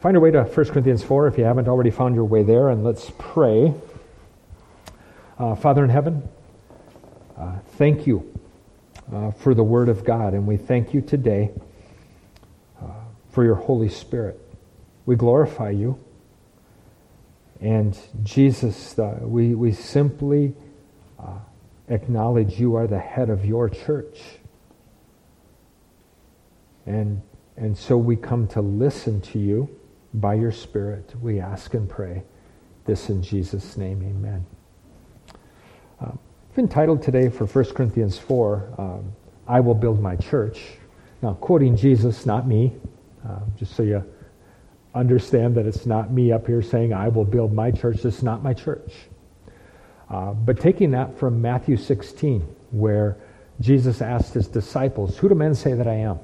Find your way to 1 Corinthians 4 if you haven't already found your way there, and let's pray. Father in heaven, thank you for the Word of God, and we thank you today for your Holy Spirit. We glorify you, and Jesus, we simply acknowledge you are the head of your church. And so we come to listen to you by your Spirit. We ask and pray this in Jesus' name, amen. I've entitled today for 1 Corinthians 4, I will build my church. Now, quoting Jesus, not me, just so you understand that it's not me up here saying, I will build my church. This is not my church. But taking that from Matthew 16, where Jesus asked his disciples, who do men say that I am?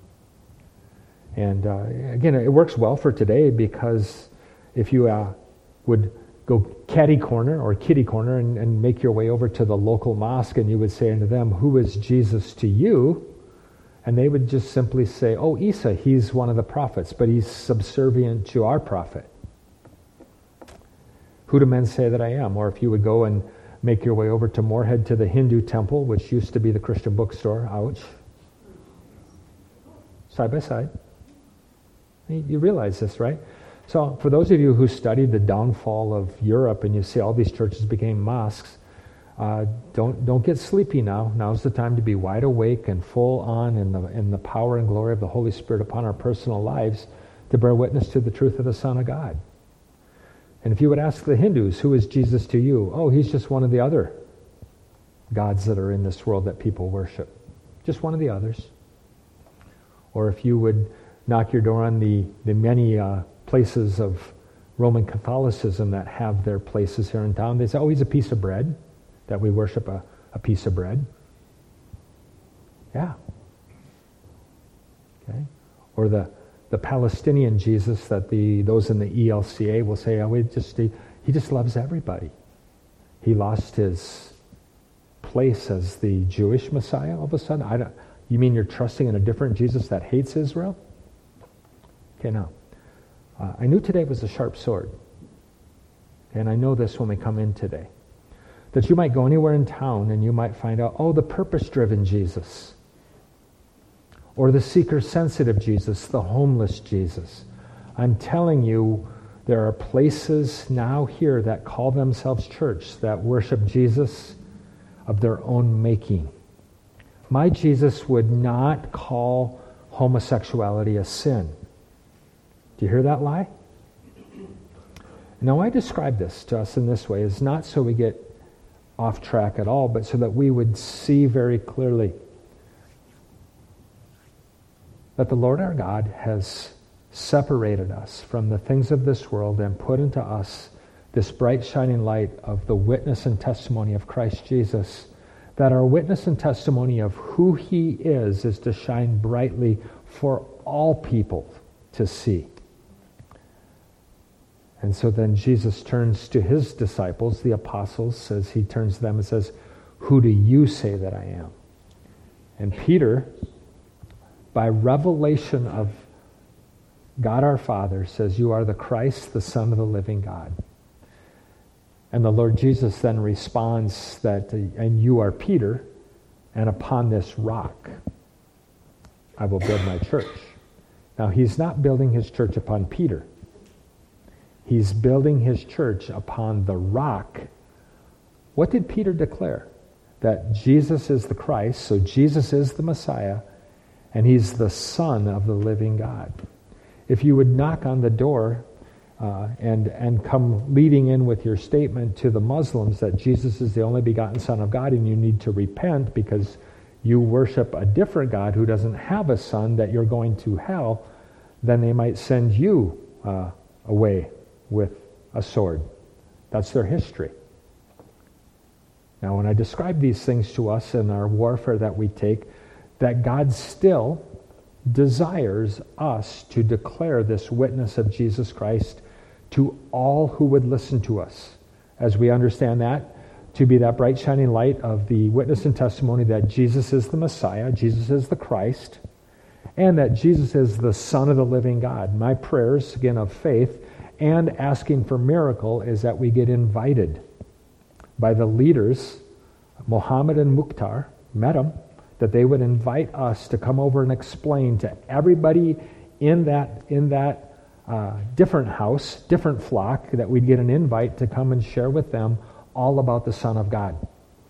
And again, it works well for today, because if you would go kitty corner and make your way over to the local mosque, and you would say unto them, who is Jesus to you? And they would just simply say, oh, Isa, he's one of the prophets, but he's subservient to our prophet. Who do men say that I am? Or if you would go and make your way over to Moorhead to the Hindu temple, which used to be the Christian bookstore, ouch, side by side. You realize this, right? So for those of you who studied the downfall of Europe and you see all these churches became mosques, don't get sleepy now. Now's the time to be wide awake and full on in the power and glory of the Holy Spirit upon our personal lives to bear witness to the truth of the Son of God. And if you would ask the Hindus, who is Jesus to you? Oh, he's just one of the other gods that are in this world that people worship. Just one of the others. Or if you would knock your door on the many places of Roman Catholicism that have their places here in town, they say, oh, he's a piece of bread, that we worship a piece of bread. Yeah. Okay. Or the Palestinian Jesus that those in the ELCA will say, oh, he just loves everybody. He lost his place as the Jewish Messiah all of a sudden? You mean you're trusting in a different Jesus that hates Israel? Okay, now, I knew today was a sharp sword. And I know this when we come in today. That you might go anywhere in town and you might find out, oh, the purpose-driven Jesus. Or the seeker-sensitive Jesus, the homeless Jesus. I'm telling you, there are places now here that call themselves church, that worship Jesus of their own making. My Jesus would not call homosexuality a sin. Do you hear that lie? Now, I describe this to us in this way. It's not so we get off track at all, but so that we would see very clearly that the Lord our God has separated us from the things of this world and put into us this bright shining light of the witness and testimony of Christ Jesus, that our witness and testimony of who he is to shine brightly for all people to see. And so then Jesus turns to his disciples, the apostles, he turns to them and says, who do you say that I am? And Peter, by revelation of God our Father, says, you are the Christ, the Son of the living God. And the Lord Jesus then responds that, and you are Peter, and upon this rock I will build my church. Now, he's not building his church upon Peter. He's building his church upon the rock. What did Peter declare? That Jesus is the Christ, so Jesus is the Messiah, and he's the Son of the living God. If you would knock on the door and come leading in with your statement to the Muslims that Jesus is the only begotten Son of God and you need to repent because you worship a different God who doesn't have a son, that you're going to hell, then they might send you away with a sword. That's their history. Now, when I describe these things to us in our warfare that we take, that God still desires us to declare this witness of Jesus Christ to all who would listen to us. As we understand that, to be that bright shining light of the witness and testimony that Jesus is the Messiah, Jesus is the Christ, and that Jesus is the Son of the living God. My prayers, again, of faith and asking for miracle is that we get invited by the leaders, Mohammed and Mukhtar, met them, that they would invite us to come over and explain to everybody in that different house, different flock, that we'd get an invite to come and share with them all about the Son of God.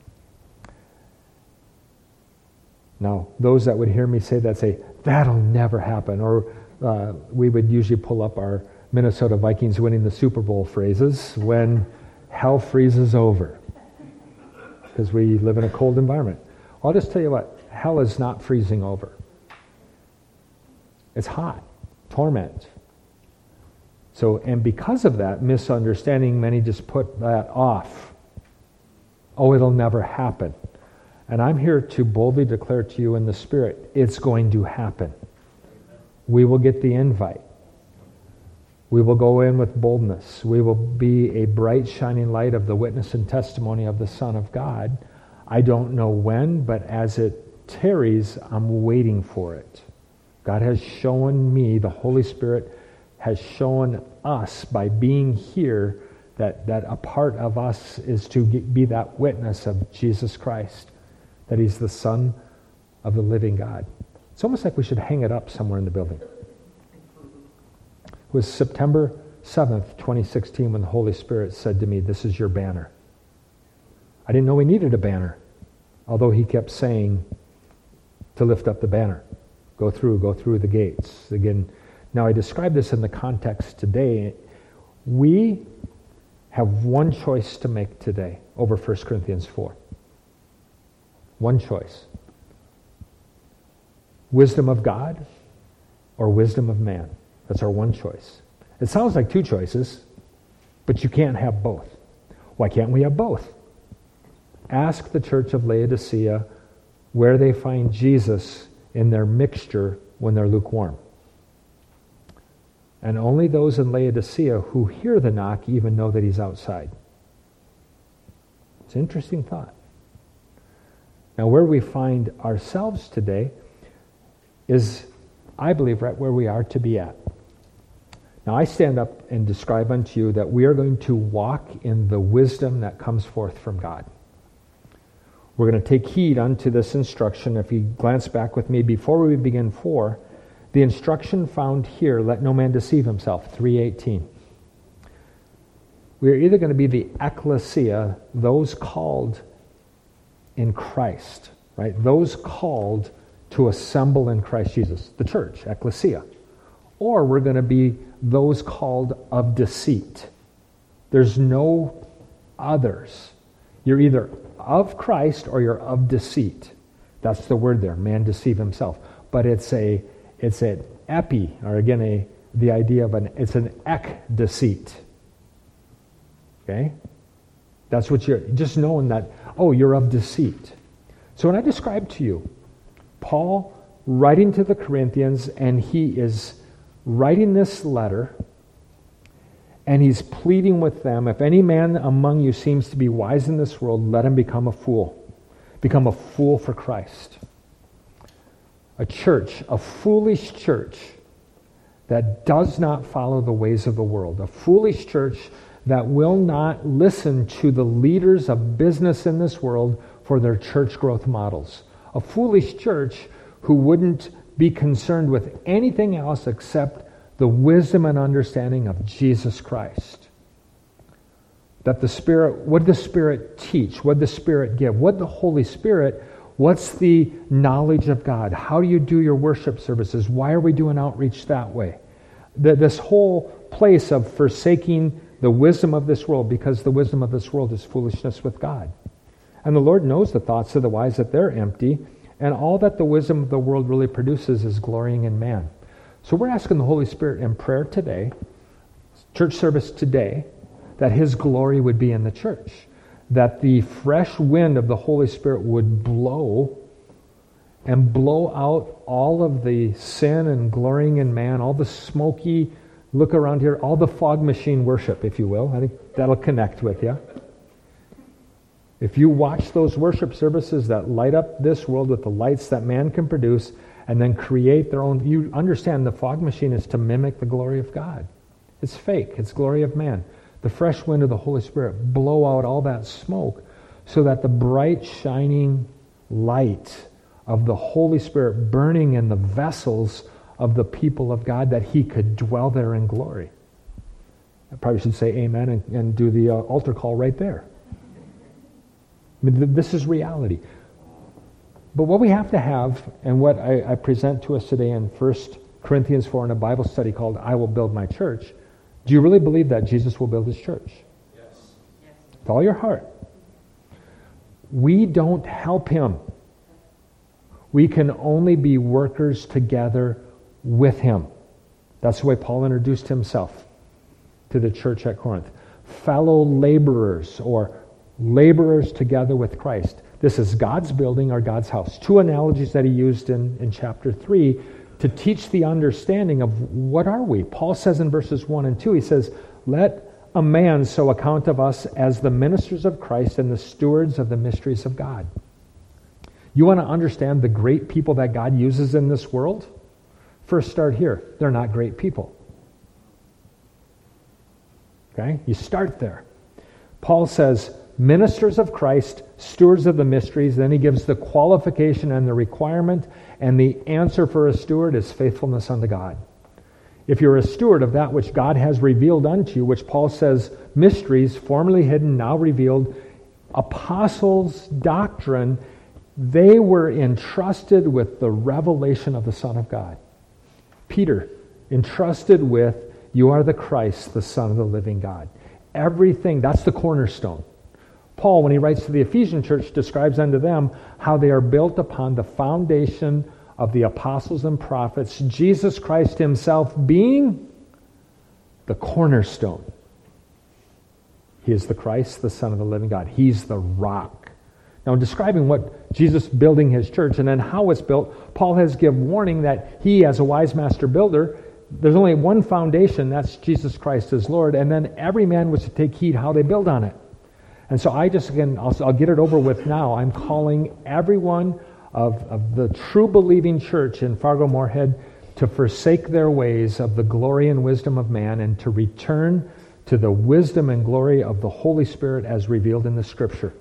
Now, those that would hear me say that say, that'll never happen. Or we would usually pull up our Minnesota Vikings winning the Super Bowl phrases when hell freezes over, because we live in a cold environment. I'll just tell you what, hell is not freezing over. It's hot, torment. So, and because of that misunderstanding, many just put that off. Oh, it'll never happen. And I'm here to boldly declare to you in the Spirit, it's going to happen. We will get the invite. We will go in with boldness. We will be a bright, shining light of the witness and testimony of the Son of God. I don't know when, but as it tarries, I'm waiting for it. God has shown me, the Holy Spirit has shown us by being here that a part of us is to be that witness of Jesus Christ, that he's the Son of the living God. It's almost like we should hang it up somewhere in the building. It was September 7th, 2016, when the Holy Spirit said to me, this is your banner. I didn't know we needed a banner, although he kept saying to lift up the banner. Go through the gates. Again, now I describe this in the context today. We have one choice to make today over 1 Corinthians 4. One choice. Wisdom of God or wisdom of man. That's our one choice. It sounds like two choices, but you can't have both. Why can't we have both? Ask the church of Laodicea where they find Jesus in their mixture when they're lukewarm. And only those in Laodicea who hear the knock even know that he's outside. It's an interesting thought. Now, where we find ourselves today is, I believe, right where we are to be at. Now, I stand up and describe unto you that we are going to walk in the wisdom that comes forth from God. We're going to take heed unto this instruction. If you glance back with me, before we begin 4, the instruction found here, let no man deceive himself, 3:18. We are either going to be the ecclesia, those called in Christ, right? Those called to assemble in Christ Jesus, the church, ecclesia. Or we're going to be those called of deceit. There's no others. You're either of Christ or you're of deceit. That's the word there, man deceive himself. But it's an epi, or again, the idea of it's an ek deceit. Okay? That's what you're, just knowing that, oh, you're of deceit. So when I describe to you, Paul writing to the Corinthians, and he is writing this letter, and he's pleading with them, if any man among you seems to be wise in this world, let him become a fool. Become a fool for Christ. A church, a foolish church that does not follow the ways of the world. A foolish church that will not listen to the leaders of business in this world for their church growth models. A foolish church who wouldn't be concerned with anything else except the wisdom and understanding of Jesus Christ. That the Spirit, what did the Spirit teach? What did the Spirit give? What did the Holy Spirit, what's the knowledge of God? How do you do your worship services? Why are we doing outreach that way? This whole place of forsaking the wisdom of this world, because the wisdom of this world is foolishness with God. And the Lord knows the thoughts of the wise, that they're empty, and all that the wisdom of the world really produces is glorying in man. So we're asking the Holy Spirit in prayer today, church service today, that his glory would be in the church. That the fresh wind of the Holy Spirit would blow and blow out all of the sin and glorying in man, all the smoky, look around here, all the fog machine worship, if you will. I think that'll connect with you. If you watch those worship services that light up this world with the lights that man can produce, and then create their own. You understand the fog machine is to mimic the glory of God. It's fake. It's glory of man. The fresh wind of the Holy Spirit blow out all that smoke so that the bright, shining light of the Holy Spirit burning in the vessels of the people of God, that he could dwell there in glory. I probably should say amen and do the altar call right there. I mean, this is reality. But what we have to have, and what I present to us today in 1 Corinthians 4 in a Bible study called I Will Build My Church, do you really believe that Jesus will build his church? Yes. With all your heart. We don't help him. We can only be workers together with him. That's the way Paul introduced himself to the church at Corinth. Fellow laborers, or laborers together with Christ. This is God's building or God's house. Two analogies that he used in chapter 3 to teach the understanding of what are we. Paul says in verses 1 and 2, he says, let a man so account of us as the ministers of Christ and the stewards of the mysteries of God. You want to understand the great people that God uses in this world? First start here. They're not great people. Okay? You start there. Paul says, ministers of Christ, stewards of the mysteries. Then he gives the qualification and the requirement, and the answer for a steward is faithfulness unto God. If you're a steward of that which God has revealed unto you, which Paul says, mysteries, formerly hidden, now revealed, apostles' doctrine, they were entrusted with the revelation of the Son of God. Peter, entrusted with, you are the Christ, the Son of the living God. Everything, that's the cornerstone. Paul, when he writes to the Ephesian church, describes unto them how they are built upon the foundation of the apostles and prophets, Jesus Christ himself being the cornerstone. He is the Christ, the Son of the living God. He's the rock. Now, in describing what Jesus building his church and then how it's built, Paul has given warning that he, as a wise master builder, there's only one foundation, that's Jesus Christ as Lord, and then every man was to take heed how they build on it. And so I'll get it over with now. I'm calling everyone of the true believing church in Fargo-Moorhead to forsake their ways of the glory and wisdom of man and to return to the wisdom and glory of the Holy Spirit as revealed in the Scripture.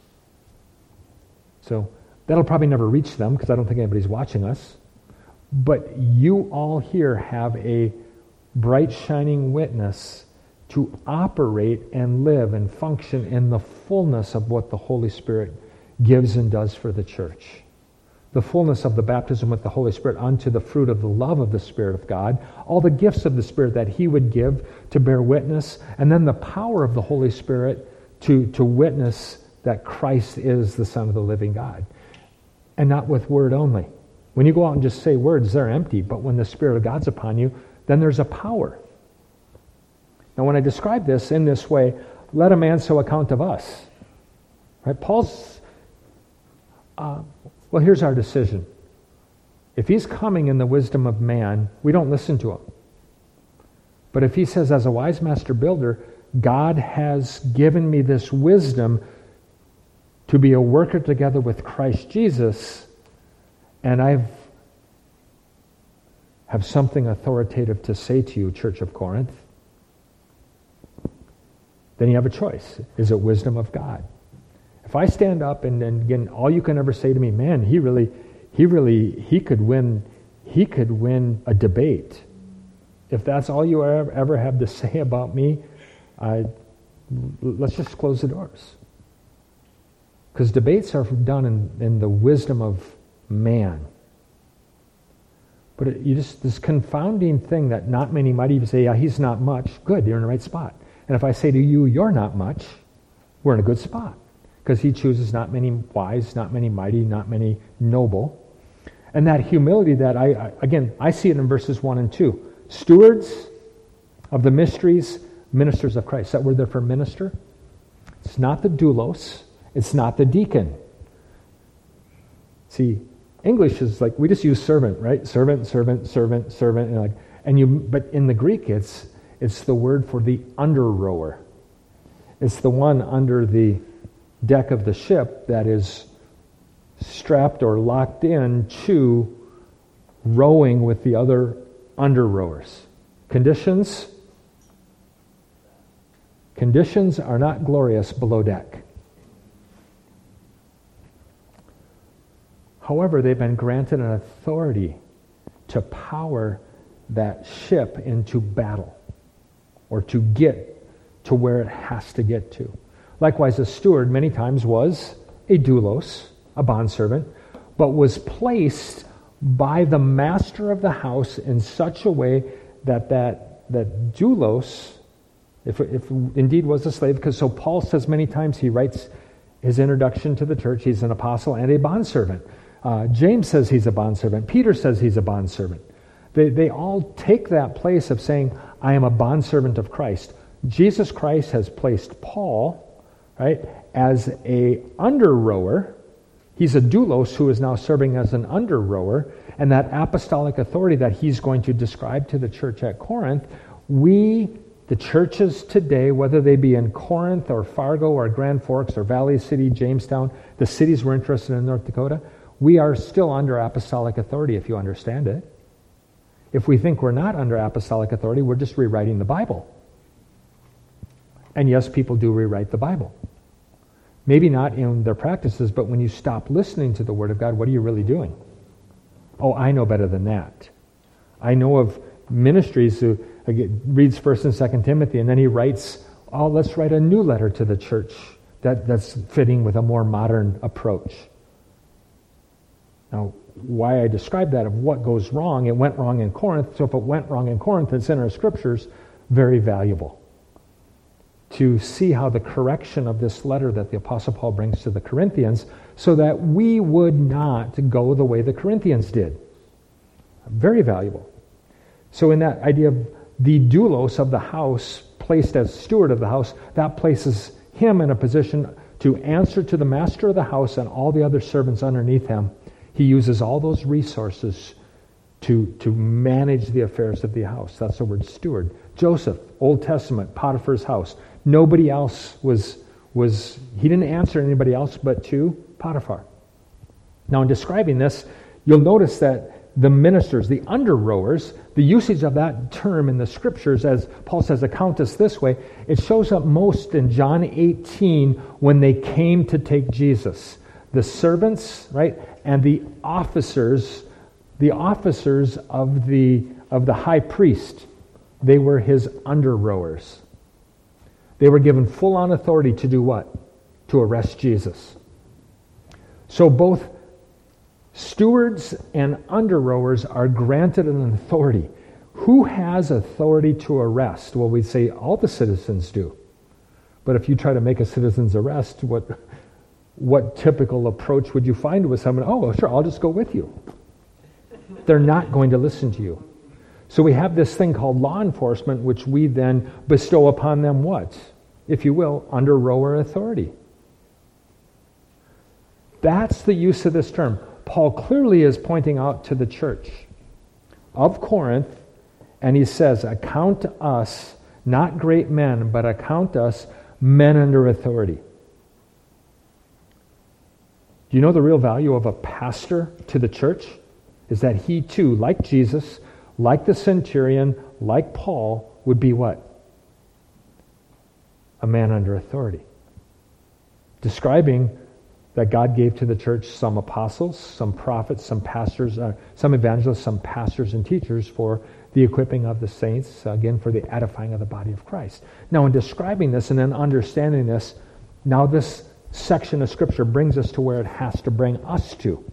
So that'll probably never reach them because I don't think anybody's watching us. But you all here have a bright, shining witness to operate and live and function in the fullness of what the Holy Spirit gives and does for the church. The fullness of the baptism with the Holy Spirit unto the fruit of the love of the Spirit of God, all the gifts of the Spirit that he would give to bear witness, and then the power of the Holy Spirit to witness that Christ is the Son of the living God. And not with word only. When you go out and just say words, they're empty. But when the Spirit of God's upon you, then there's a power. Now, when I describe this in this way, let a man so account of us. Right? Paul's, well, here's our decision. If he's coming in the wisdom of man, we don't listen to him. But if he says, as a wise master builder, God has given me this wisdom to be a worker together with Christ Jesus, and I have something authoritative to say to you, Church of Corinth, then you have a choice. Is it wisdom of God? If I stand up and again, all you can ever say to me, man, he could win a debate. If that's all you ever have to say about me, let's just close the doors. Because debates are done in the wisdom of man. But this confounding thing that not many might even say, yeah, he's not much. Good, you're in the right spot. And if I say to you, you're not much, we're in a good spot. Because he chooses not many wise, not many mighty, not many noble. And that humility that I see it in verses 1 and 2. Stewards of the mysteries, ministers of Christ. That word there for minister, it's not the doulos. It's not the deacon. See, English is like, we just use servant, right? Servant, servant, servant, servant. But in the Greek, it's the word for the under rower. It's the one under the deck of the ship that is strapped or locked in to rowing with the other under rowers. Conditions are not glorious below deck. However, they've been granted an authority to power that ship into battle, or to get to where it has to get to. Likewise, a steward many times was a doulos, a bondservant, but was placed by the master of the house in such a way that doulos, if indeed was a slave, because so Paul says many times, he writes his introduction to the church, he's an apostle and a bondservant. James says he's a bondservant. Peter says he's a bondservant. They all take that place of saying, I am a bondservant of Christ. Jesus Christ has placed Paul, right, as a under rower. He's a doulos who is now serving as an under rower, and that apostolic authority that he's going to describe to the church at Corinth, the churches today, whether they be in Corinth or Fargo or Grand Forks or Valley City, Jamestown, the cities we're interested in North Dakota, we are still under apostolic authority, if you understand it. If we think we're not under apostolic authority, we're just rewriting the Bible. And yes, people do rewrite the Bible. Maybe not in their practices, but when you stop listening to the Word of God, what are you really doing? Oh, I know better than that. I know of ministries who reads 1st and 2nd Timothy, and then he writes, oh, let's write a new letter to the church that's fitting with a more modern approach. Now, why I describe that of what goes wrong, it went wrong in Corinth, so if it went wrong in Corinth, it's in our scriptures, very valuable to see how the correction of this letter that the Apostle Paul brings to the Corinthians, so that we would not go the way the Corinthians did. Very valuable. So in that idea of the doulos of the house, placed as steward of the house, that places him in a position to answer to the master of the house and all the other servants underneath him. He uses all those resources to manage the affairs of the house. That's the word steward. Joseph, Old Testament, Potiphar's house. Nobody else he didn't answer anybody else but to Potiphar. Now in describing this, you'll notice that the ministers, the under rowers, the usage of that term in the scriptures, as Paul says, account us this way, it shows up most in John 18 when they came to take Jesus. The servants, right, and the officers of the high priest, they were his under rowers. They were given full-on authority to do what? To arrest Jesus. So both stewards and under rowers are granted an authority. Who has authority to arrest? Well, we'd say all the citizens do. But if you try to make a citizen's arrest, what typical approach would you find with someone? Oh, sure, I'll just go with you. They're not going to listen to you. So we have this thing called law enforcement, which we then bestow upon them what? If you will, under rower authority. That's the use of this term. Paul clearly is pointing out to the church of Corinth, and he says, account us not great men, but account us men under authority. Do you know the real value of a pastor to the church? Is that he too, like Jesus, like the centurion, like Paul, would be what? A man under authority. Describing that God gave to the church some apostles, some prophets, some pastors, some evangelists, some pastors and teachers for the equipping of the saints, again, for the edifying of the body of Christ. Now, in describing this and then understanding this, now this section of Scripture brings us to where it has to bring us to.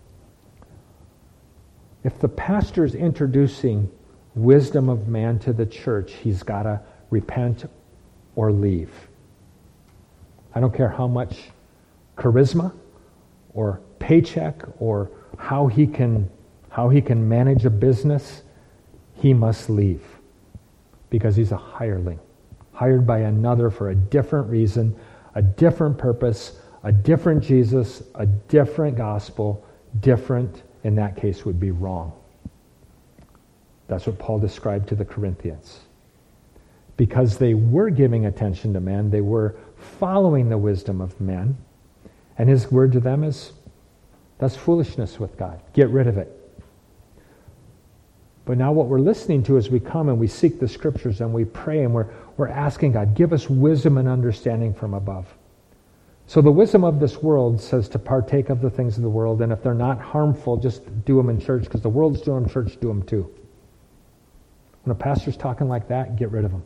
If the pastor is introducing wisdom of man to the church, he's got to repent or leave. I don't care how much charisma or paycheck or how he can manage a business, he must leave because he's a hireling, hired by another for a different reason, a different purpose, a different Jesus, a different gospel. Different in that case would be wrong. That's what Paul described to the Corinthians. Because they were giving attention to man, they were following the wisdom of men, and his word to them is, that's foolishness with God. Get rid of it. But now what we're listening to is we come and we seek the Scriptures and we pray and we're asking God, give us wisdom and understanding from above. So the wisdom of this world says to partake of the things of the world, and if they're not harmful, just do them in church, because the world's doing them, church do them too. When a pastor's talking like that, get rid of them.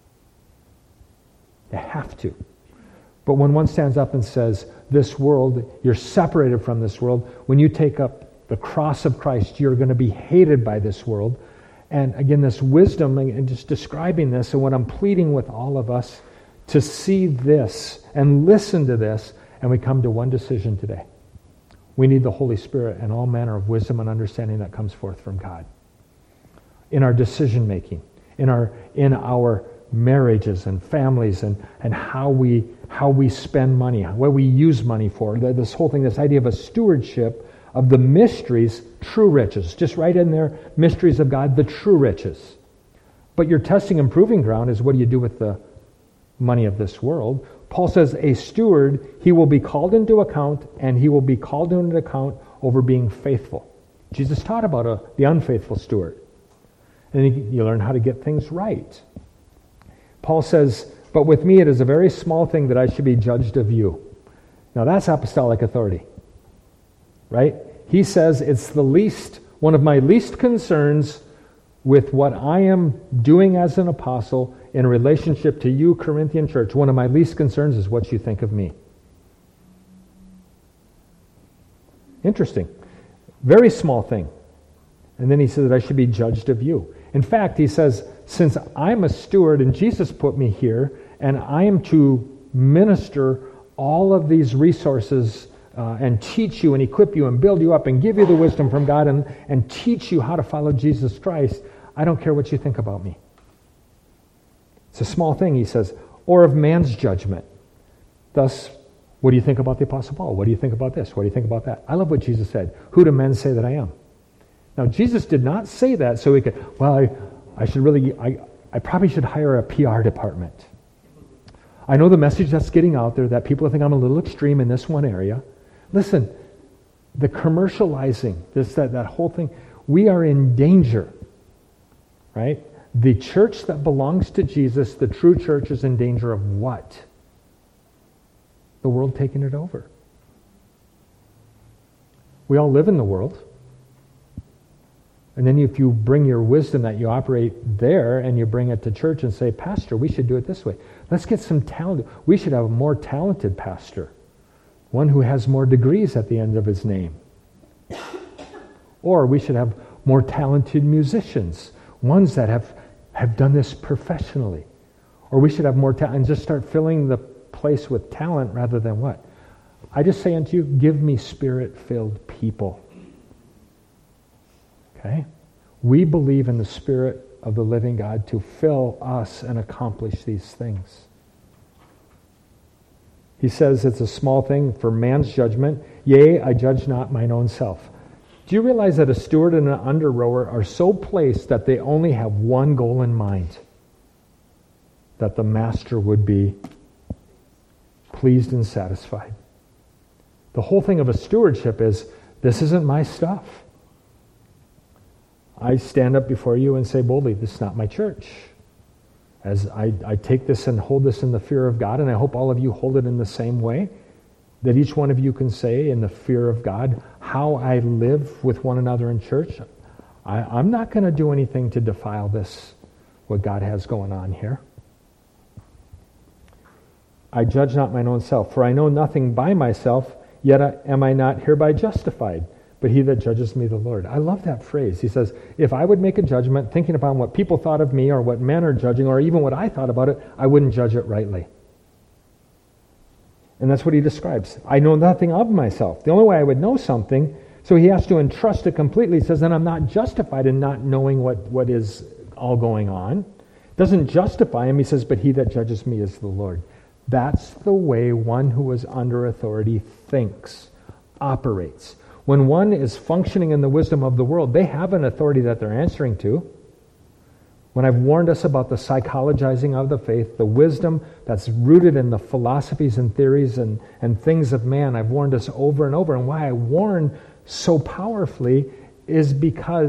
You have to. But when one stands up and says, this world, you're separated from this world, when you take up the cross of Christ, you're going to be hated by this world. And again, this wisdom, and just describing this, and what I'm pleading with all of us, to see this and listen to this, and we come to one decision today. We need the Holy Spirit and all manner of wisdom and understanding that comes forth from God. In our decision making, in our marriages and families, and how we spend money, what we use money for. This whole thing, this idea of a stewardship of the mysteries, true riches. Just right in there, mysteries of God, the true riches. But your testing and proving ground is, what do you do with the money of this world? Paul says, a steward, he will be called into account, and he will be called into account over being faithful. Jesus taught about the unfaithful steward. And you learn how to get things right. Paul says, but with me it is a very small thing that I should be judged of you. Now that's apostolic authority. Right? He says it's one of my least concerns with what I am doing as an apostle in relationship to you, Corinthian church. One of my least concerns is what you think of me. Interesting. Very small thing. And then he says that I should be judged of you. In fact, he says, since I'm a steward and Jesus put me here, and I am to minister all of these resources and teach you and equip you and build you up and give you the wisdom from God and teach you how to follow Jesus Christ, I don't care what you think about me. It's a small thing, he says, or of man's judgment. Thus, what do you think about the Apostle Paul? What do you think about this? What do you think about that? I love what Jesus said. Who do men say that I am? Now, Jesus did not say that so he could, I probably should hire a PR department. I know the message that's getting out there that people think I'm a little extreme in this one area. Listen, the commercializing, that whole thing, we are in danger, right? The church that belongs to Jesus, the true church, is in danger of what? The world taking it over. We all live in the world. And then if you bring your wisdom that you operate there and you bring it to church and say, Pastor, we should do it this way. Let's get some talent. We should have a more talented pastor. One who has more degrees at the end of his name. Or we should have more talented musicians. Ones that have done this professionally. Or we should have more talent and just start filling the place with talent rather than what? I just say unto you, give me Spirit-filled people. Okay? We believe in the Spirit of the living God to fill us and accomplish these things. He says it's a small thing for man's judgment. Yea, I judge not mine own self. Do you realize that a steward and an under-rower are so placed that they only have one goal in mind? That the master would be pleased and satisfied. The whole thing of a stewardship is, this isn't my stuff. I stand up before you and say boldly, this is not my church. As I take this and hold this in the fear of God, and I hope all of you hold it in the same way, that each one of you can say in the fear of God, how I live with one another in church. I'm not going to do anything to defile this, what God has going on here. I judge not mine own self, for I know nothing by myself, yet am I not hereby justified. But he that judges me, the Lord. I love that phrase. He says, if I would make a judgment thinking upon what people thought of me or what men are judging or even what I thought about it, I wouldn't judge it rightly. And that's what he describes. I know nothing of myself. The only way I would know something, so he has to entrust it completely. He says, then I'm not justified in not knowing what is all going on. Doesn't justify him. He says, but he that judges me is the Lord. That's the way one who is under authority thinks, operates. When one is functioning in the wisdom of the world, they have an authority that they're answering to. When I've warned us about the psychologizing of the faith, the wisdom that's rooted in the philosophies and theories and things of man, I've warned us over and over. And why I warn so powerfully is because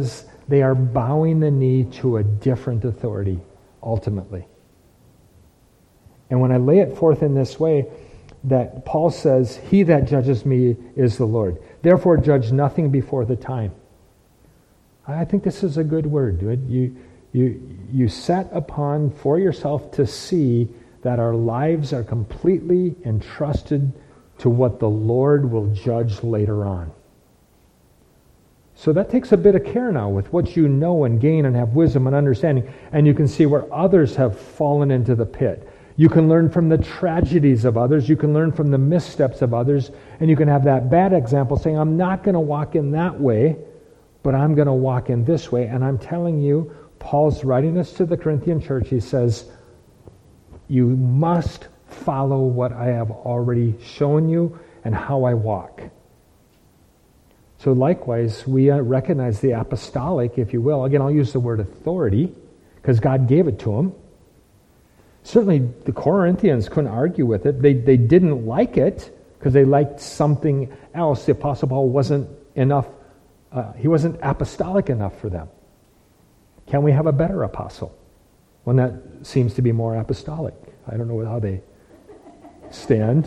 they are bowing the knee to a different authority, ultimately. And when I lay it forth in this way, that Paul says, he that judges me is the Lord. Therefore judge nothing before the time. I think this is a good word. You set upon for yourself to see that our lives are completely entrusted to what the Lord will judge later on. So that takes a bit of care now with what you know and gain and have wisdom and understanding, and you can see where others have fallen into the pit. You can learn from the tragedies of others. You can learn from the missteps of others, and you can have that bad example saying, I'm not going to walk in that way, but I'm going to walk in this way. And I'm telling you, Paul's writing this to the Corinthian church. He says, you must follow what I have already shown you and how I walk. So likewise, we recognize the apostolic, if you will. Again, I'll use the word authority because God gave it to them. Certainly, the Corinthians couldn't argue with it. They didn't like it because they liked something else. The Apostle Paul wasn't enough. He wasn't apostolic enough for them. Can we have a better apostle? One that seems to be more apostolic. I don't know how they stand.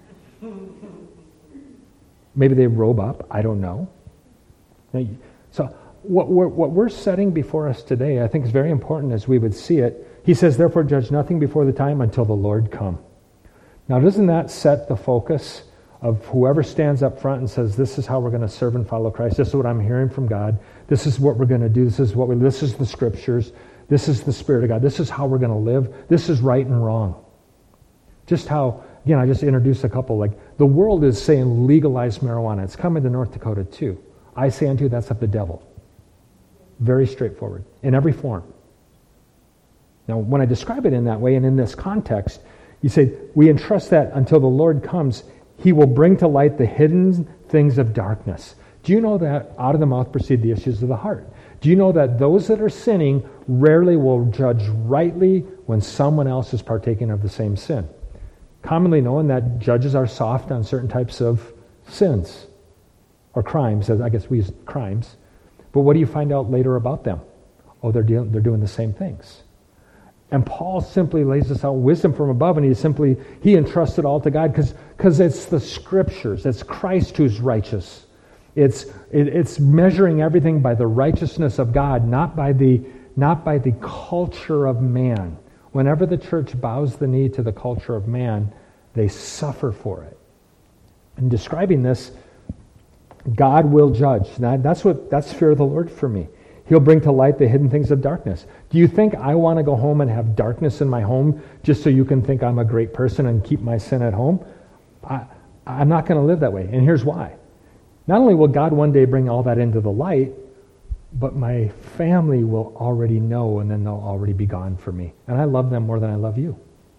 Maybe they robe up. I don't know. So what we're setting before us today, I think is very important as we would see it. He says, therefore judge nothing before the time until the Lord come. Now doesn't that set the focus of whoever stands up front and says, this is how we're going to serve and follow Christ. This is what I'm hearing from God. This is what we're going to do. This is the Scriptures. This is the Spirit of God. This is how we're going to live. This is right and wrong. Just how, again, I just introduced a couple. Like the world is saying legalize marijuana. It's coming to North Dakota too. I say unto you, that's of the devil. Very straightforward in every form. Now, when I describe it in that way and in this context, you say, we entrust that until the Lord comes, he will bring to light the hidden things of darkness. Do you know that out of the mouth proceed the issues of the heart? Do you know that those that are sinning rarely will judge rightly when someone else is partaking of the same sin? Commonly known that judges are soft on certain types of sins or crimes. I guess we use crimes. But what do you find out later about them? Oh, they're doing the same things. And Paul simply lays this out, wisdom from above, and he entrusts it all to God because it's the Scriptures. It's Christ who's righteous. It's measuring everything by the righteousness of God, not by the culture of man. Whenever the church bows the knee to the culture of man, they suffer for it. In describing this, God will judge. That's fear of the Lord for me. He'll bring to light the hidden things of darkness. Do you think I want to go home and have darkness in my home just so you can think I'm a great person and keep my sin at home? I'm not going to live that way. And here's why. Not only will God one day bring all that into the light, but my family will already know, and then they'll already be gone for me. And I love them more than I love you.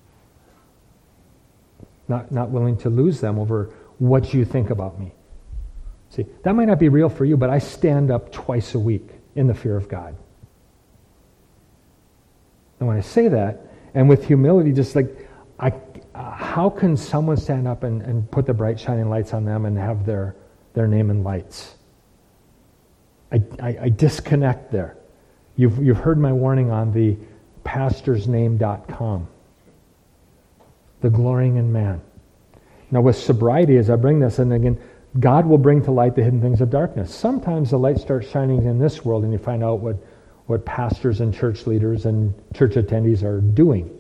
Not willing to lose them over what you think about me. See, that might not be real for you, but I stand up twice a week in the fear of God. And when I say that, and with humility, just like, how can someone stand up and put the bright shining lights on them and have their name in lights? I disconnect there. You've heard my warning on the pastorsname.com. The glorying in man. Now with sobriety, as I bring this, and again, God will bring to light the hidden things of darkness. Sometimes the light starts shining in this world and you find out what pastors and church leaders and church attendees are doing.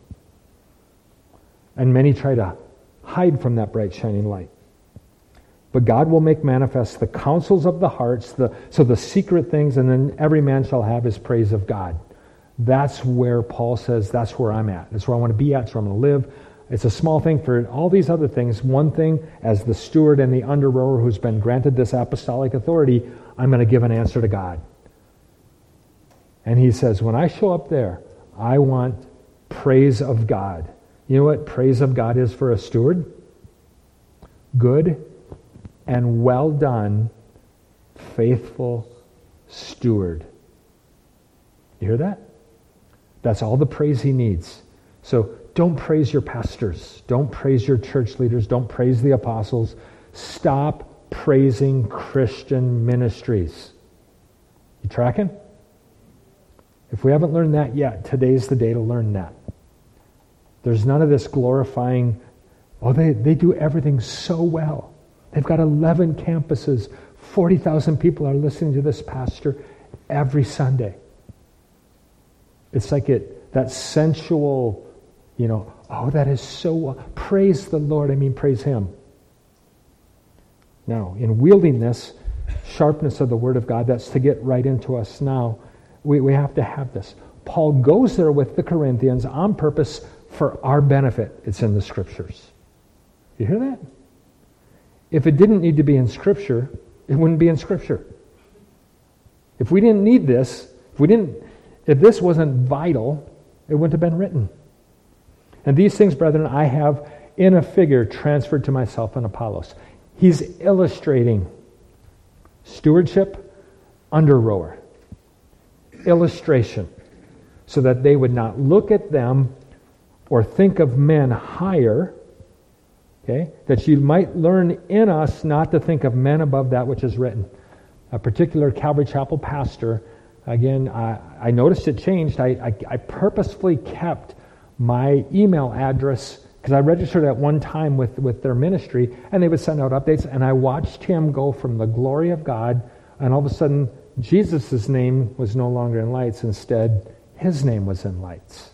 And many try to hide from that bright shining light. But God will make manifest the counsels of the hearts, so the secret things, and then every man shall have his praise of God. That's where Paul says, that's where I'm at. That's where I want to be at. That's where I'm going to live. It's a small thing for all these other things. One thing, as the steward and the under-rower who's been granted this apostolic authority, I'm going to give an answer to God. And he says, when I show up there, I want praise of God. You know what praise of God is for a steward? Good and well done, faithful steward. You hear that? That's all the praise he needs. So don't praise your pastors. Don't praise your church leaders. Don't praise the apostles. Stop praising Christian ministries. You tracking? If we haven't learned that yet, today's the day to learn that. There's none of this glorifying, they do everything so well. They've got 11 campuses. 40,000 people are listening to this pastor every Sunday. It's like that sensual, that is so, praise the Lord, praise Him. Now, in wielding this sharpness of the Word of God, that's to get right into us now, we have to have this. Paul goes there with the Corinthians on purpose for our benefit. It's in the Scriptures. You hear that? If it didn't need to be in Scripture, it wouldn't be in Scripture. If we didn't need this, if this wasn't vital, it wouldn't have been written. And these things, brethren, I have in a figure transferred to myself and Apollos. He's illustrating stewardship under rower. Illustration. So that they would not look at them or think of men higher. Okay? That you might learn in us not to think of men above that which is written. A particular Calvary Chapel pastor, again, I noticed it changed. I purposefully kept my email address because I registered at one time with their ministry, and they would send out updates, and I watched him go from the glory of God, and all of a sudden, Jesus' name was no longer in lights. Instead, his name was in lights.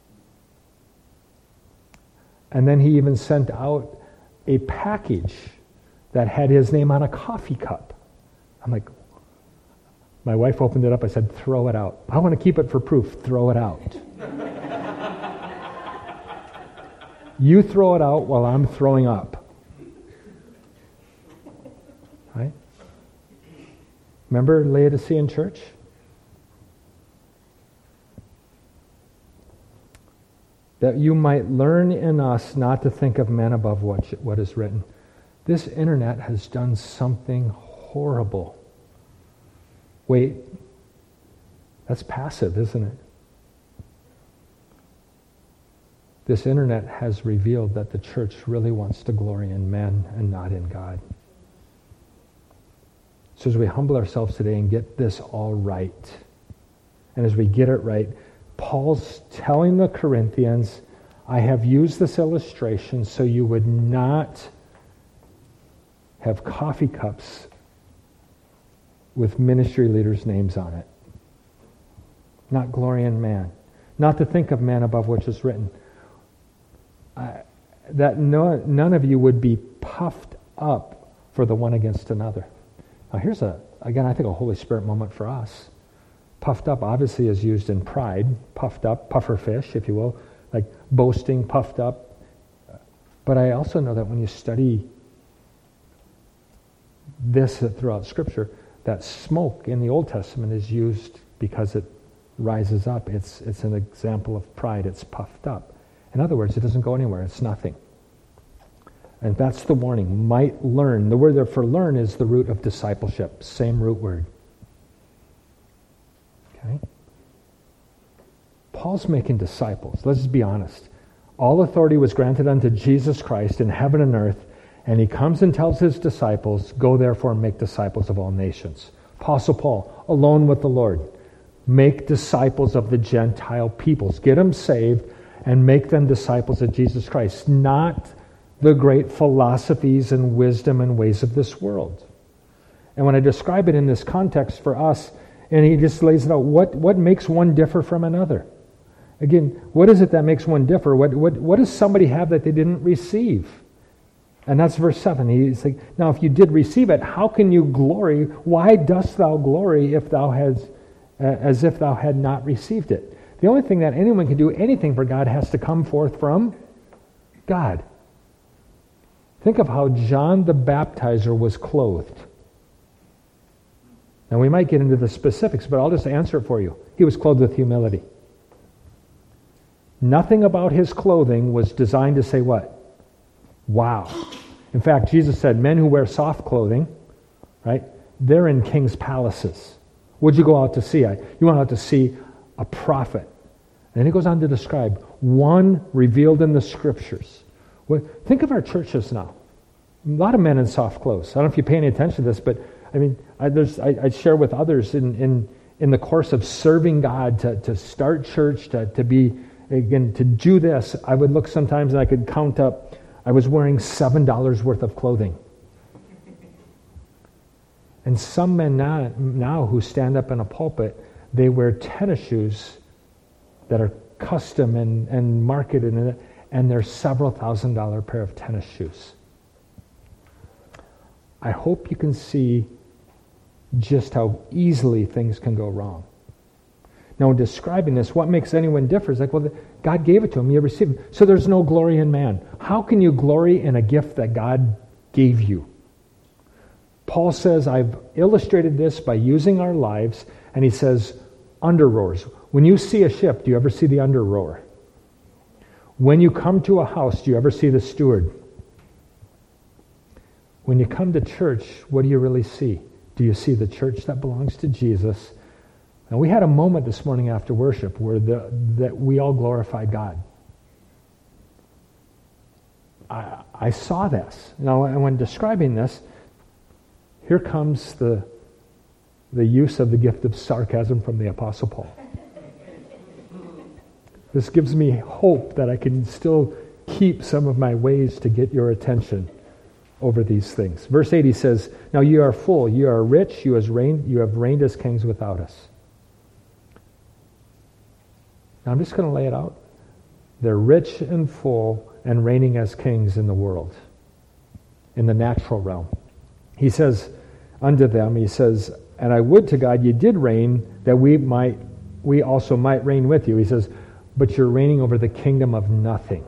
And then he even sent out a package that had his name on a coffee cup. I'm like, my wife opened it up. I said, throw it out. I want to keep it for proof. Throw it out. You throw it out while I'm throwing up. Right? Remember Laodicean church? That you might learn in us not to think of men above what is written. This internet has done something horrible. Wait, that's passive, isn't it? This internet has revealed that the church really wants to glory in men and not in God. So as we humble ourselves today and get this all right, and as we get it right, Paul's telling the Corinthians, I have used this illustration so you would not have coffee cups with ministry leaders' names on it. Not glory in man. Not to think of man above which is written. That none of you would be puffed up for the one against another. Now here's again, I think a Holy Spirit moment for us. Puffed up obviously is used in pride. Puffed up, puffer fish, if you will. Like boasting, puffed up. But I also know that when you study this throughout Scripture, that smoke in the Old Testament is used because it rises up. It's an example of pride. It's puffed up. In other words, it doesn't go anywhere. It's nothing. And that's the warning. Might learn. The word there for learn is the root of discipleship. Same root word. Okay? Paul's making disciples. Let's just be honest. All authority was granted unto Jesus Christ in heaven and earth, and he comes and tells his disciples, go therefore and make disciples of all nations. Apostle Paul, alone with the Lord, make disciples of the Gentile peoples. Get them saved and make them disciples of Jesus Christ, not the great philosophies and wisdom and ways of this world. And when I describe it in this context for us, and he just lays it out, what makes one differ from another? Again, what is it that makes one differ? What does somebody have that they didn't receive? And that's verse 7. He's like, now if you did receive it, how can you glory? Why dost thou glory if thou has, as if thou had not received it? The only thing that anyone can do anything for God has to come forth from God. Think of how John the Baptizer was clothed. Now we might get into the specifics, but I'll just answer it for you. He was clothed with humility. Nothing about his clothing was designed to say what? Wow. In fact, Jesus said, men who wear soft clothing, right, they're in king's palaces. What'd you go out to see? You went out to see a prophet. And then he goes on to describe one revealed in the Scriptures. Think of our churches now. A lot of men in soft clothes. I don't know if you pay any attention to this, but I mean, I share with others in in the course of serving God, to start church, to be, again, to do this, I would look sometimes and I could count up, I was wearing $7 worth of clothing. And some men now who stand up in a pulpit, they wear tennis shoes that are custom and marketed, and they're several $1,000 pair of tennis shoes. I hope you can see just how easily things can go wrong. Now, in describing this, what makes anyone different is like, well, God gave it to him, you received it. So there's no glory in man. How can you glory in a gift that God gave you? Paul says, I've illustrated this by using our lives, and he says, under rowers. When you see a ship, do you ever see the under rower? When you come to a house, do you ever see the steward? When you come to church, what do you really see? Do you see the church that belongs to Jesus? And we had a moment this morning after worship where that we all glorified God. I saw this. Now, and when describing this, here comes the use of the gift of sarcasm from the Apostle Paul. This gives me hope that I can still keep some of my ways to get your attention over these things. Verse 8, he says, now you are full, you are rich, you have reigned as kings without us. Now I'm just going to lay it out. They're rich and full and reigning as kings in the world, in the natural realm. He says unto them, he says, and I would to God you did reign, that we also might reign with you. He says, but you're reigning over the kingdom of nothing.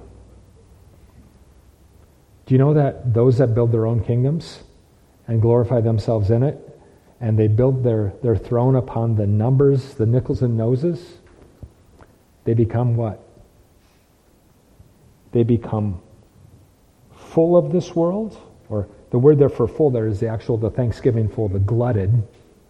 Do you know that those that build their own kingdoms and glorify themselves in it, and they build their throne upon the numbers, the nickels and noses, they become what? They become full of this world, or the word there for full there is the Thanksgiving full, the glutted.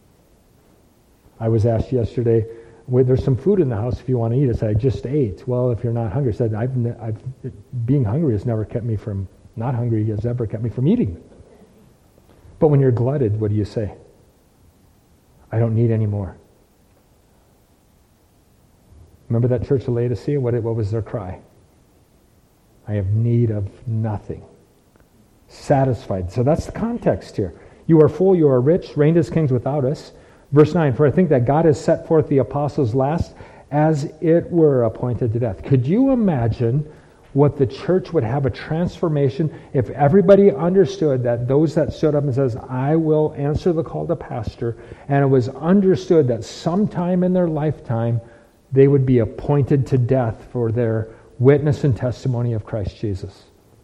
I was asked yesterday, there's some food in the house if you want to eat. I said, I just ate. Well, if you're not hungry, I said, being hungry has never kept me from, not hungry has ever kept me from eating. But when you're glutted, what do you say? I don't need any more. Remember that church of Laodicea? What was their cry? I have need of nothing. Satisfied. So that's the context here. You are full, you are rich, reigned as kings without us. Verse 9, for I think that God has set forth the apostles last as it were appointed to death. Could you imagine what the church would have a transformation if everybody understood that those that stood up and says, I will answer the call to pastor, and it was understood that sometime in their lifetime they would be appointed to death for their witness and testimony of Christ Jesus.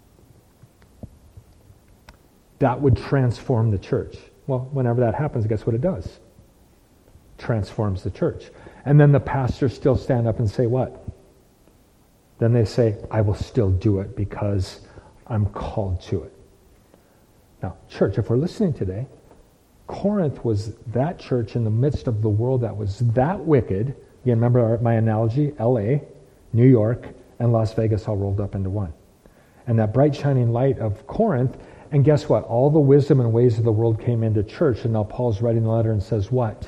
That would transform the church. Well, whenever that happens, guess what it does? Transforms the church. And then the pastors still stand up and say what? Then they say, I will still do it because I'm called to it. Now, church, if we're listening today, Corinth was that church in the midst of the world that was that wicked. Again, remember my analogy, LA, New York, and Las Vegas all rolled up into one. And that bright shining light of Corinth, and guess what? All the wisdom and ways of the world came into church, and now Paul's writing the letter and says what?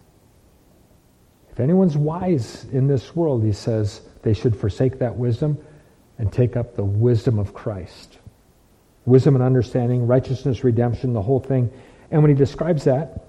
If anyone's wise in this world, he says, they should forsake that wisdom and take up the wisdom of Christ. Wisdom and understanding, righteousness, redemption, the whole thing. And when he describes that,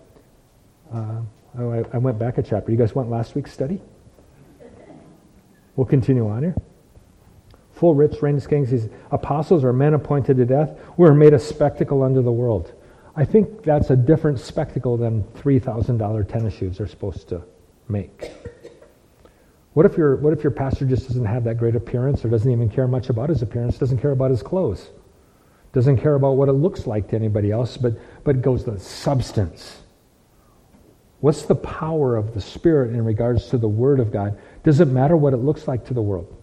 I went back a chapter. You guys went last week's study? We'll continue on here. Full, rich, reigned as kings. These apostles are men appointed to death. We're made a spectacle unto the world. I think that's a different spectacle than $3,000 tennis shoes are supposed to make. What if your pastor just doesn't have that great appearance, or doesn't even care much about his appearance, doesn't care about his clothes, doesn't care about what it looks like to anybody else, but goes to substance? What's the power of the Spirit in regards to the Word of God? Does it matter what it looks like to the world?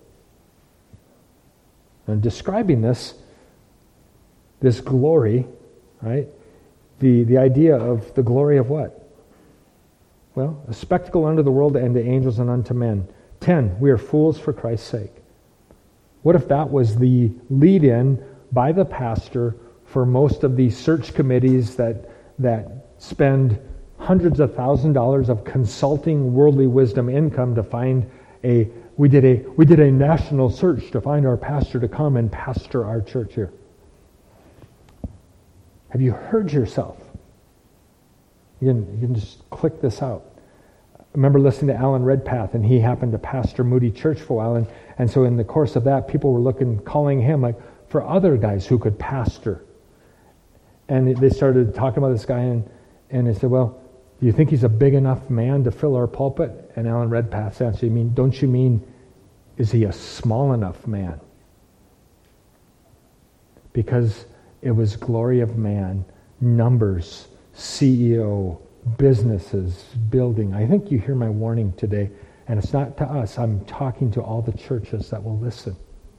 And describing this glory, right? The idea of the glory of what? Well, a spectacle unto the world and to angels and unto men. 10, we are fools for Christ's sake. What if that was the lead-in by the pastor for most of these search committees that spend hundreds of $1,000s of consulting worldly wisdom income to find we did a national search to find our pastor to come and pastor our church here. Have you heard yourself? You can just click this out. I remember listening to Alan Redpath, and he happened to pastor Moody Church for a while, and so in the course of that, people were calling him like for other guys who could pastor. And they started talking about this guy, and they said, well, do you think he's a big enough man to fill our pulpit? And Alan Redpath's answer, don't you mean, is he a small enough man? Because it was glory of man, numbers, CEO, businesses, building. I think you hear my warning today, and it's not to us. I'm talking to all the churches that will listen.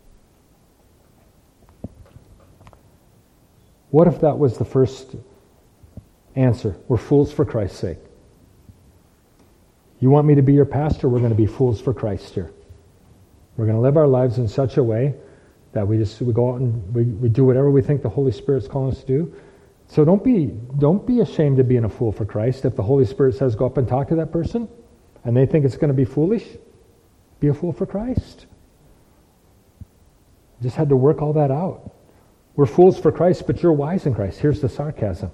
What if that was the first answer? We're fools for Christ's sake. You want me to be your pastor? We're going to be fools for Christ here. We're going to live our lives in such a way that we go out and we do whatever we think the Holy Spirit's calling us to do. So don't be ashamed of being a fool for Christ. If the Holy Spirit says go up and talk to that person and they think it's going to be foolish, be a fool for Christ. Just had to work all that out. We're fools for Christ, but you're wise in Christ. Here's the sarcasm.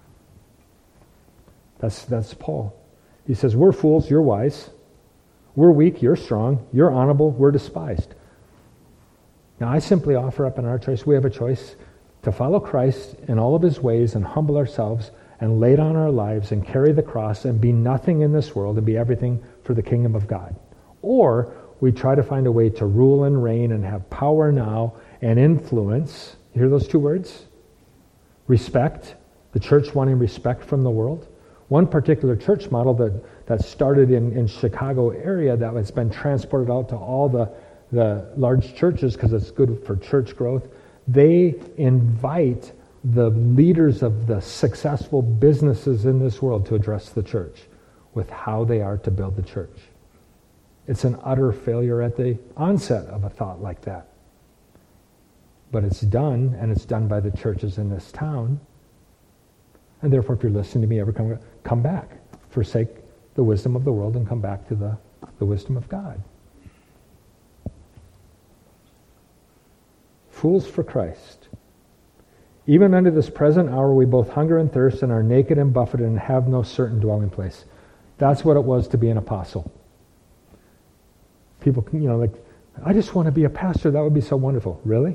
That's Paul. He says, we're fools, you're wise. We're weak, you're strong. You're honorable, we're despised. Now I simply offer up in our choice, we have a choice to follow Christ in all of his ways and humble ourselves and lay down our lives and carry the cross and be nothing in this world and be everything for the kingdom of God. Or we try to find a way to rule and reign and have power now and influence. You hear those two words? Respect. The church wanting respect from the world. One particular church model that started in Chicago area that has been transported out to all the large churches because it's good for church growth. They invite the leaders of the successful businesses in this world to address the church with how they are to build the church. It's an utter failure at the onset of a thought like that. But it's done, and it's done by the churches in this town. And therefore, if you're listening to me ever come back. Forsake the wisdom of the world and come back to the wisdom of God. Fools for Christ. Even unto this present hour we both hunger and thirst and are naked and buffeted and have no certain dwelling place. That's what it was to be an apostle. People, I just want to be a pastor. That would be so wonderful. Really?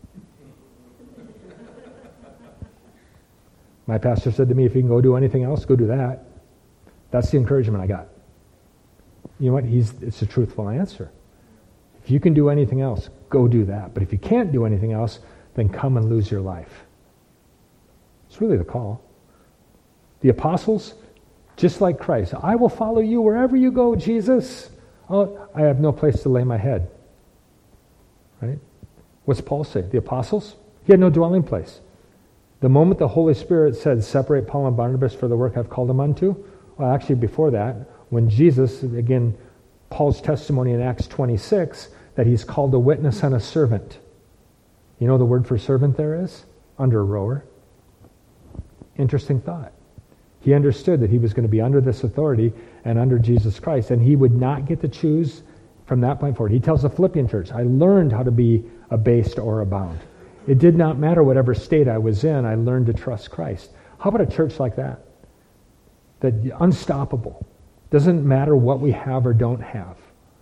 My pastor said to me, if you can go do anything else, go do that. That's the encouragement I got. You know what? It's a truthful answer. If you can do anything else, go do that. But if you can't do anything else, then come and lose your life. It's really the call. The apostles, just like Christ, I will follow you wherever you go, Jesus. Oh, I have no place to lay my head. Right? What's Paul say? The apostles? He had no dwelling place. The moment the Holy Spirit said, separate Paul and Barnabas for the work I've called them unto, well, actually before that, when Jesus, again, Paul's testimony in Acts 26, that he's called a witness and a servant. You know the word for servant there is? Under rower. Interesting thought. He understood that he was going to be under this authority and under Jesus Christ, and he would not get to choose from that point forward. He tells the Philippian church, I learned how to be abased or abound. It did not matter whatever state I was in, I learned to trust Christ. How about a church like that? That unstoppable. Doesn't matter what we have or don't have.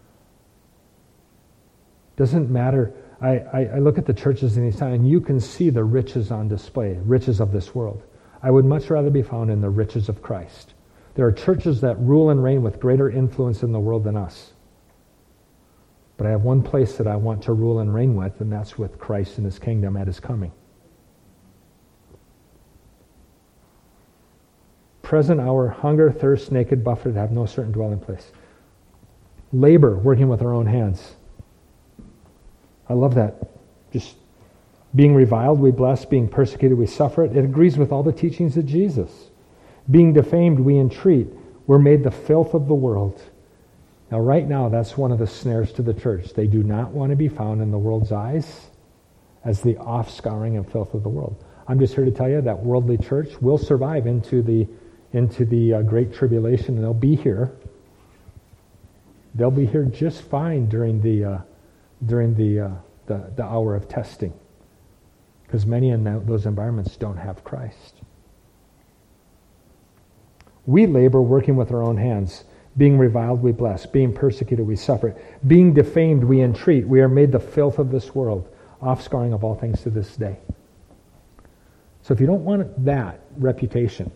Doesn't matter. I look at the churches in these times, and you can see the riches on display, riches of this world. I would much rather be found in the riches of Christ. There are churches that rule and reign with greater influence in the world than us. But I have one place that I want to rule and reign with, and that's with Christ and his kingdom at his coming. Present hour, hunger, thirst, naked, buffeted, have no certain dwelling place. Labor, working with our own hands. I love that. Just being reviled, we bless. Being persecuted, we suffer it. It agrees with all the teachings of Jesus. Being defamed, we entreat. We're made the filth of the world. Now, right now, that's one of the snares to the church. They do not want to be found in the world's eyes as the offscouring and filth of the world. I'm just here to tell you that worldly church will survive into the into the Great Tribulation, and they'll be here. They'll be here just fine during the hour of testing, because many in those environments don't have Christ. We labor working with our own hands. Being reviled, we bless. Being persecuted, we suffer. Being defamed, we entreat. We are made the filth of this world, offscouring of all things to this day. So if you don't want that reputation,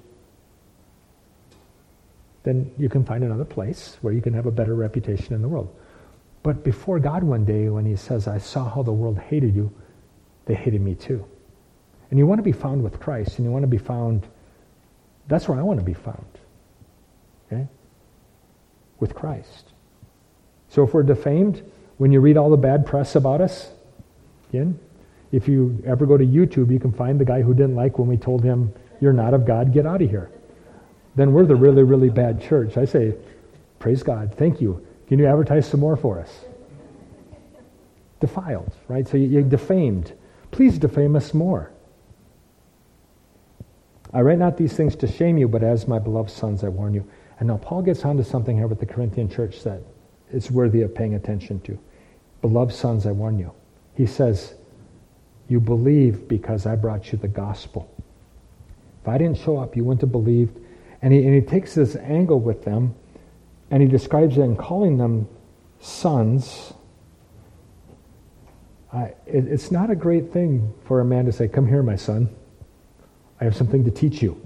then you can find another place where you can have a better reputation in the world. But before God one day, when he says, I saw how the world hated you, they hated me too. And you want to be found with Christ, and you want to be found, that's where I want to be found. Okay? With Christ. So if we're defamed, when you read all the bad press about us, again, if you ever go to YouTube, you can find the guy who didn't like when we told him, you're not of God, get out of here. Then we're the really, really bad church. I say, praise God, thank you. Can you advertise some more for us? Defiled, right? So you're defamed. Please defame us more. I write not these things to shame you, but as my beloved sons, I warn you. And now Paul gets onto something here with the Corinthian church that is worthy of paying attention to. Beloved sons, I warn you. He says, you believe because I brought you the gospel. If I didn't show up, you wouldn't have believed. And he takes this angle with them, and he describes it in calling them sons. It's not a great thing for a man to say, come here, my son. I have something to teach you.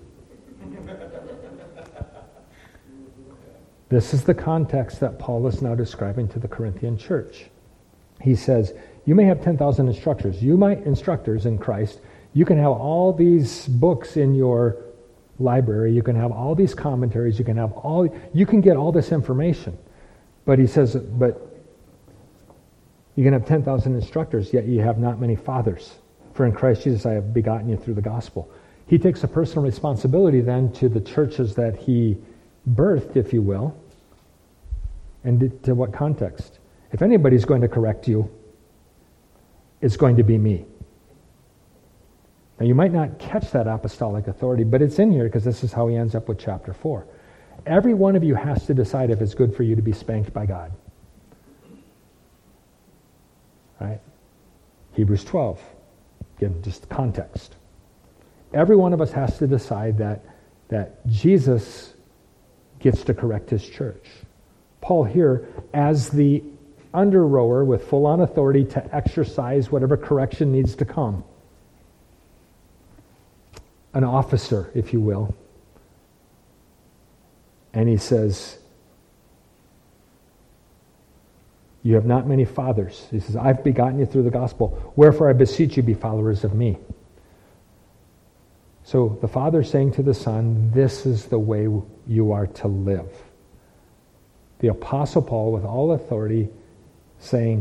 This is the context that Paul is now describing to the Corinthian church. He says, you may have 10,000 instructors. Instructors in Christ. You can have all these books in your library. You can have all these commentaries. You can get all this information. But he says, but you can have 10,000 instructors, yet you have not many fathers. For in Christ Jesus I have begotten you through the gospel. He takes a personal responsibility then to the churches that he birthed, if you will. And to what context? If anybody's going to correct you, it's going to be me. Now you might not catch that apostolic authority, but it's in here because this is how he ends up with chapter 4. Every one of you has to decide if it's good for you to be spanked by God. Right? Hebrews 12. Again, just context. Every one of us has to decide that Jesus gets to correct his church. Paul here, as the under-rower with full-on authority to exercise whatever correction needs to come, an officer, if you will, and he says, you have not many fathers. He says, I've begotten you through the gospel. Wherefore I beseech you, be followers of me. So the Father saying to the Son, this is the way you are to live. The Apostle Paul, with all authority, saying,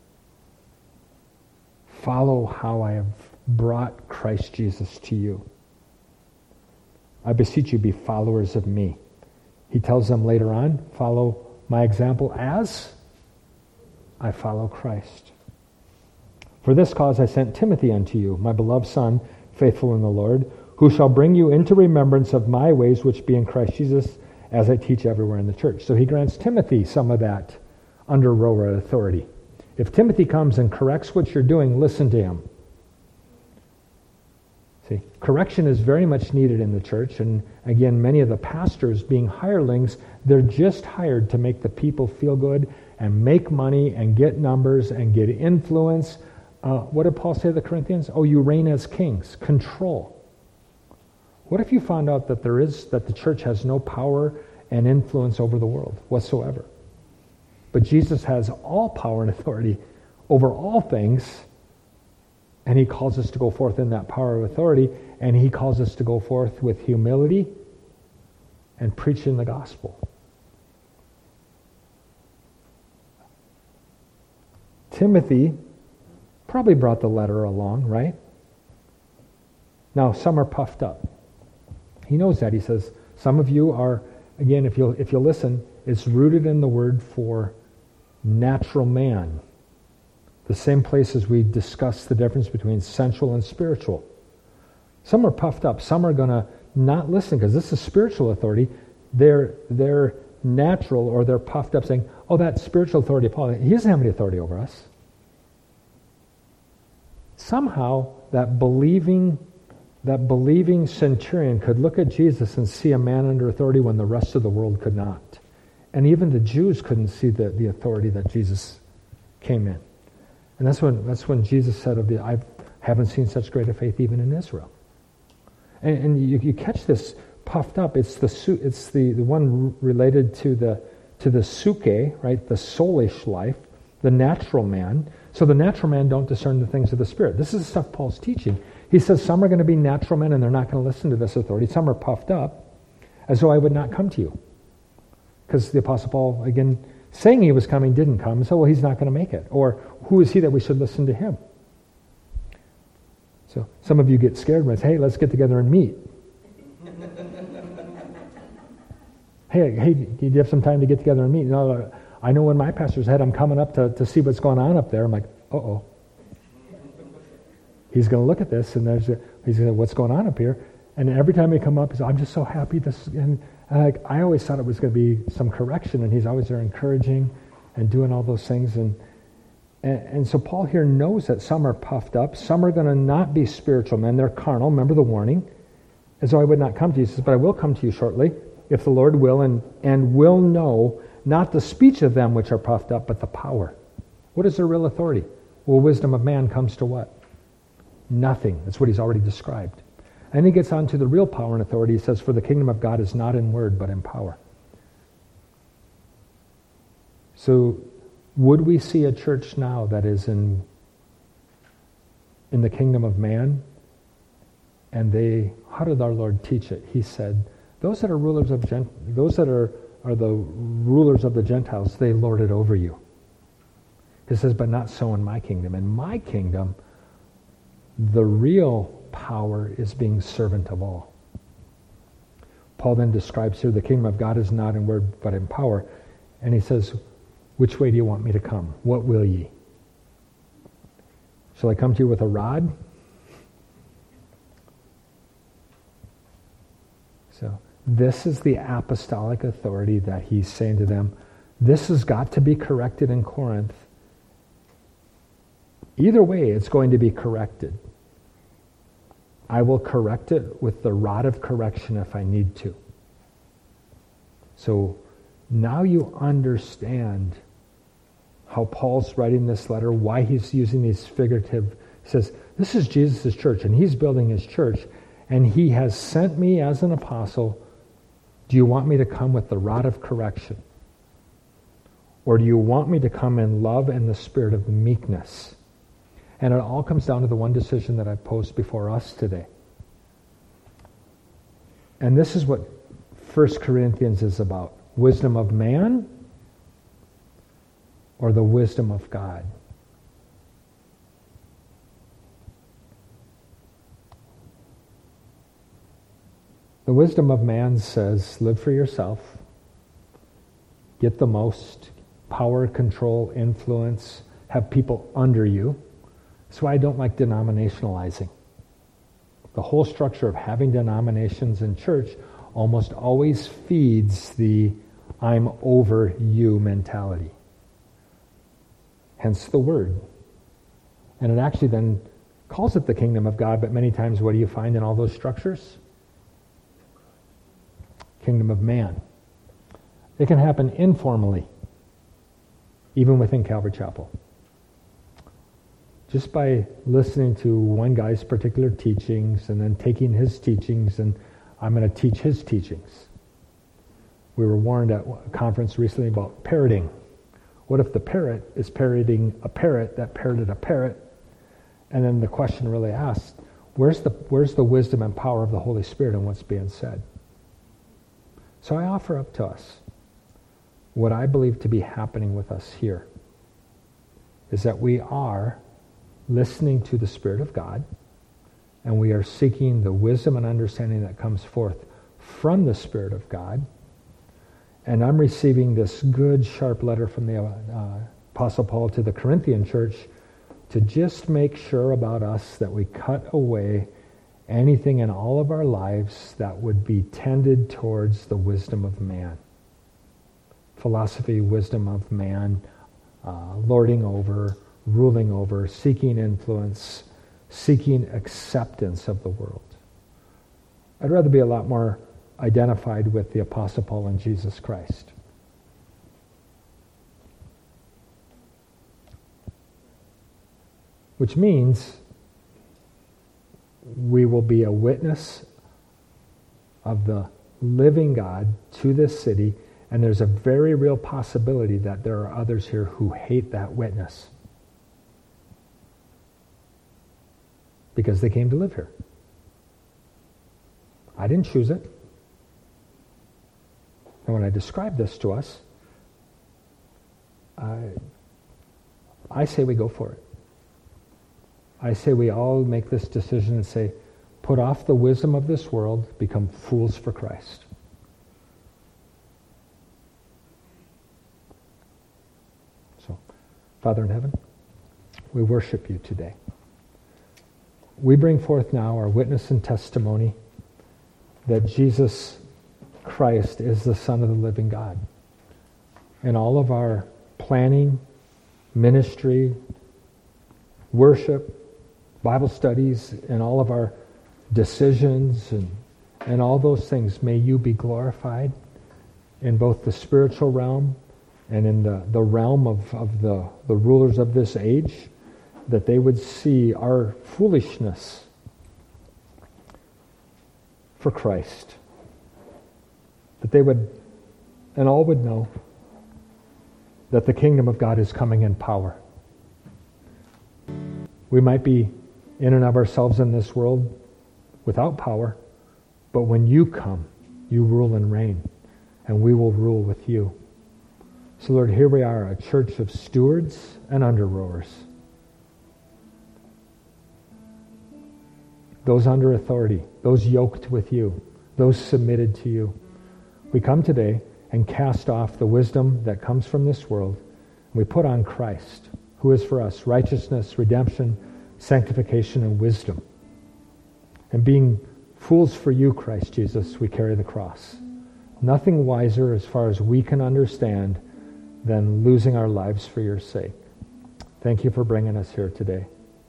follow how I have brought Christ Jesus to you. I beseech you, be followers of me. He tells them later on, follow my example as I follow Christ. For this cause I sent Timothy unto you, my beloved son, faithful in the Lord, who shall bring you into remembrance of my ways which be in Christ Jesus, as I teach everywhere in the church. So he grants Timothy some of that under-rower authority. If Timothy comes and corrects what you're doing, listen to him. See, correction is very much needed in the church, and again, many of the pastors being hirelings, they're just hired to make the people feel good and make money and get numbers and get influence. What did Paul say to the Corinthians? Oh, you reign as kings. Control. What if you found out that the church has no power and influence over the world whatsoever? But Jesus has all power and authority over all things, and he calls us to go forth in that power of authority, and he calls us to go forth with humility and preaching the gospel. Timothy probably brought the letter along, right? Now, some are puffed up. He knows that. He says, some of you are, again, if you'll listen, it's rooted in the word for natural man. The same place as we discuss the difference between sensual and spiritual. Some are puffed up. Some are going to not listening, because this is spiritual authority. They're natural, or they're puffed up saying, oh, that spiritual authority of Paul, he doesn't have any authority over us. Somehow that believing centurion could look at Jesus and see a man under authority when the rest of the world could not. And even the Jews couldn't see the authority that Jesus came in. And that's when Jesus said I haven't seen such great a faith even in Israel. And you catch this puffed up. It's the one related to the suke, right? The soulish life, the natural man. So the natural man don't discern the things of the Spirit. This is the stuff Paul's teaching. He says some are going to be natural men and they're not going to listen to this authority. Some are puffed up, as though I would not come to you. Because the Apostle Paul, again, saying he was coming didn't come, so he's not going to make it. Or who is he that we should listen to him? So some of you get scared when it's, hey, let's get together and meet. Hey, do you have some time to get together and meet? No, I know when my pastor's had, I'm coming up to see what's going on up there. I'm like, uh-oh. He's going to look at this, and he's going to say, what's going on up here? And every time he come up, he says, I'm just so happy. And I always thought it was going to be some correction, and he's always there encouraging and doing all those things. And so Paul here knows that some are puffed up. Some are going to not be spiritual men. They're carnal. Remember the warning. As though I would not come to you. He says, but I will come to you shortly, if the Lord will, and will know not the speech of them which are puffed up, but the power. What is their real authority? Well, wisdom of man comes to what? Nothing. That's what he's already described. And he gets on to the real power and authority. He says, for the kingdom of God is not in word, but in power. So, would we see a church now that is in the kingdom of man? And how did our Lord teach it? He said, those that are rulers of those that are the rulers of the Gentiles, they lord it over you. He says, but not so in my kingdom. In my kingdom, the real power is being servant of all. Paul then describes here the kingdom of God is not in word but in power. And he says, which way do you want me to come? What will ye? Shall I come to you with a rod? So this is the apostolic authority that he's saying to them. This has got to be corrected in Corinth. Either way, it's going to be corrected. I will correct it with the rod of correction if I need to. So now you understand how Paul's writing this letter, why he's using these figurative. He says, this is Jesus' church, and he's building his church, and he has sent me as an apostle. Do you want me to come with the rod of correction? Or do you want me to come in love and the spirit of meekness? And it all comes down to the one decision that I posed before us today. And this is what 1 Corinthians is about. Wisdom of man or the wisdom of God? The wisdom of man says, live for yourself, get the most power, control, influence, have people under you. That's why I don't like denominationalizing. The whole structure of having denominations in church almost always feeds the I'm over you mentality. Hence the word. And it actually then calls it the kingdom of God, but many times what do you find in all those structures? Kingdom of man. It can happen informally, even within Calvary Chapel. Just by listening to one guy's particular teachings and then taking his teachings and I'm going to teach his teachings. We were warned at a conference recently about parroting. What if the parrot is parroting a parrot that parroted a parrot? And then the question really asked, where's the wisdom and power of the Holy Spirit in what's being said? So I offer up to us what I believe to be happening with us here is that we are listening to the Spirit of God, and we are seeking the wisdom and understanding that comes forth from the Spirit of God. And I'm receiving this good, sharp letter from the Apostle Paul to the Corinthian church to just make sure about us that we cut away anything in all of our lives that would be tended towards the wisdom of man. Philosophy, wisdom of man, lording over, ruling over, seeking influence, seeking acceptance of the world. I'd rather be a lot more identified with the Apostle Paul and Jesus Christ. Which means we will be a witness of the living God to this city, and there's a very real possibility that there are others here who hate that witness because they came to live here. I didn't choose it. And when I describe this to us, I say we go for it. I say we all make this decision and say, put off the wisdom of this world, become fools for Christ. So, Father in heaven, we worship you today. We bring forth now our witness and testimony that Jesus Christ is the Son of the living God. And all of our planning, ministry, worship, Bible studies, and all of our decisions and all those things, may you be glorified in both the spiritual realm and in the realm of the rulers of this age, that they would see our foolishness for Christ. That they would, and all would know, that the kingdom of God is coming in power. We might be in and of ourselves in this world without power, but when you come, you rule and reign, and we will rule with you. So Lord, here we are, a church of stewards and under-rowers. Those under authority, those yoked with you, those submitted to you. We come today and cast off the wisdom that comes from this world. We put on Christ, who is for us righteousness, redemption, sanctification, and wisdom. And being fools for you, Christ Jesus, we carry the cross. Nothing wiser as far as we can understand than losing our lives for your sake. Thank you for bringing us here today.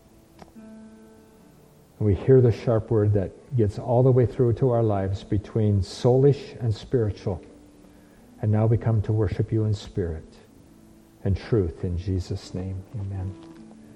And we hear the sharp word that gets all the way through to our lives between soulish and spiritual. And now we come to worship you in spirit and truth in Jesus' name. Amen.